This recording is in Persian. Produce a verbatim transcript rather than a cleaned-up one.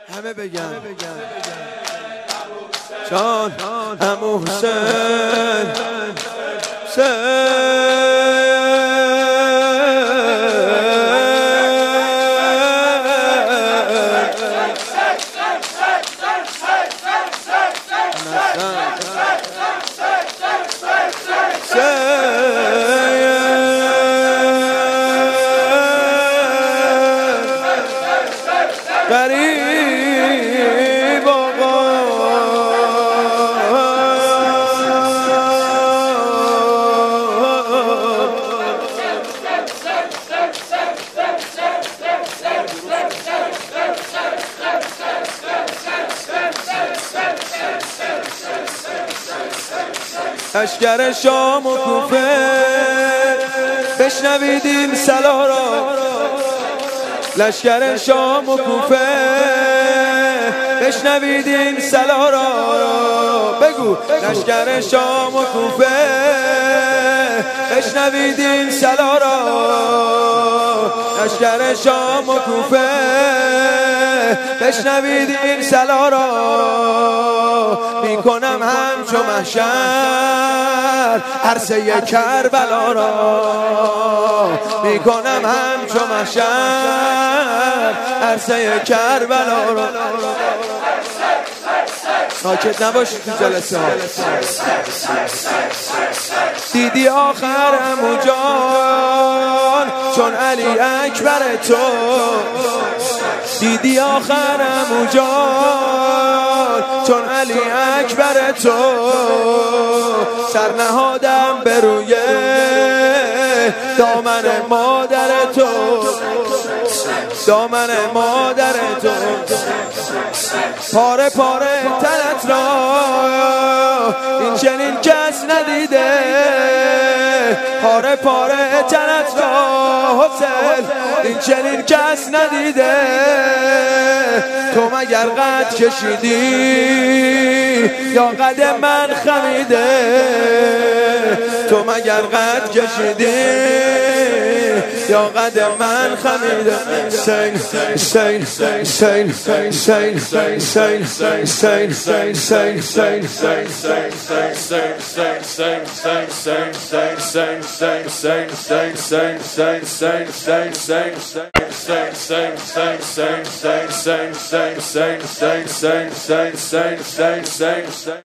همه بگن جان عمو حسین غریب آقا لشکر شام و کوفه بشنوید این صلا را، لشکر شام و کوفه بشنوید این صلا را، بگو لشکر شام و کوفه بشنوید این صلا را، لشکر شام و کوفه بشنوید این صلا را، میکنم همچو محشر عرصه کربلا را، میکنم همچو محشر عرصه کربلا را. ساکت نباشید تو جلسه ها. دیدی آخر عمو جان چون علی اکبر تو، دیدی آخر عمو جان چون علی اکبر تو، سر نهادم به روی دامن مادر تو، دامن مادر تو، پاره پاره تنت را این چنین کس ندیده، پاره پاره تنت را حسین این چنین کس ندیده، تو مگر قد کشیدی یا قد من خمیده، تو مگر قد کشیدی یا قد من خمیده. سین سین سین سین سین سین سین سین سین سین سین سین سین سین سین سین سین